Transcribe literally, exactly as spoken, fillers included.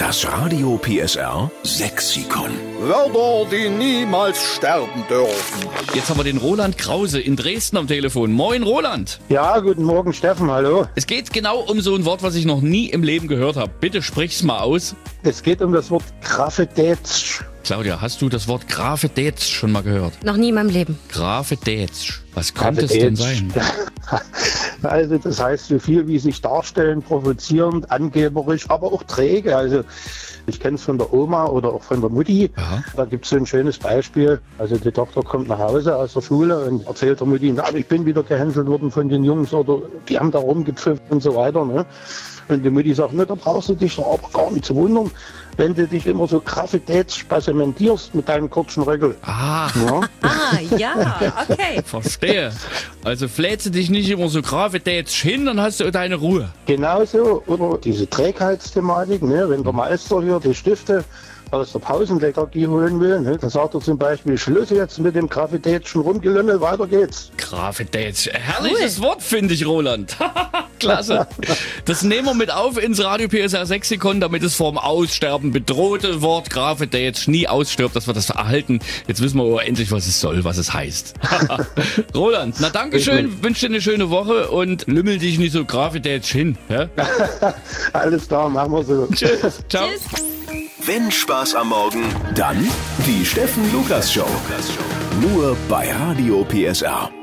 Das Radio P S R Sexikon. Wörter, die niemals sterben dürfen. Jetzt haben wir den Roland Krause in Dresden am Telefon. Moin, Roland. Ja, guten Morgen, Steffen, hallo. Es geht genau um so ein Wort, was ich noch nie im Leben gehört habe. Bitte sprich's mal aus. Es geht um das Wort Grafetätsch. Claudia, hast du das Wort Grafetätsch schon mal gehört? Noch nie in meinem Leben. Grafetätsch. Was könnte es denn sein? Also das heißt so viel wie sich darstellen, provozierend, angeberisch, aber auch träge. Also ich kenne es von der Oma oder auch von der Mutti. Aha. Da gibt es so ein schönes Beispiel. Also die Tochter kommt nach Hause aus der Schule und erzählt der Mutti, na, ich bin wieder gehänselt worden von den Jungs oder die haben da rumgepfiffen und so weiter. Ne? Und die Mutti sagt, ne, da brauchst du dich doch aber gar nicht zu wundern, wenn du dich immer so grafetätsch-passementierst mit deinem kurzen Röckel. Ah, Ja? Ah, ja, okay. verstehe. Also flätze dich nicht immer so grafetätsch hin, dann hast du deine Ruhe. Genauso, oder diese Trägheitsthematik, ne? Wenn der Meister hier die Stifte aus der Pausenlethargie holen will, ne? Dann sagt er zum Beispiel, Schluss jetzt mit dem Grafetätschen Rumgelümmel, weiter geht's. Grafetätsch. Herrliches Wort, finde ich, Roland. Klasse. Das nehmen wir mit auf ins Radio P S R Sexikon, damit es vorm Aussterben bedrohte Wort Grafetätsch nie ausstirbt, dass wir das erhalten. Jetzt wissen wir aber endlich, was es soll, was es heißt. Roland, na dankeschön, wünsche dir eine schöne Woche und lümmel dich nicht so Grafetätsch hin. Ja? Alles klar, machen wir so. Tschüss. Ciao. Tschüss. Wenn Spaß am Morgen, dann die Steffen Lukas Show. Nur bei Radio P S R.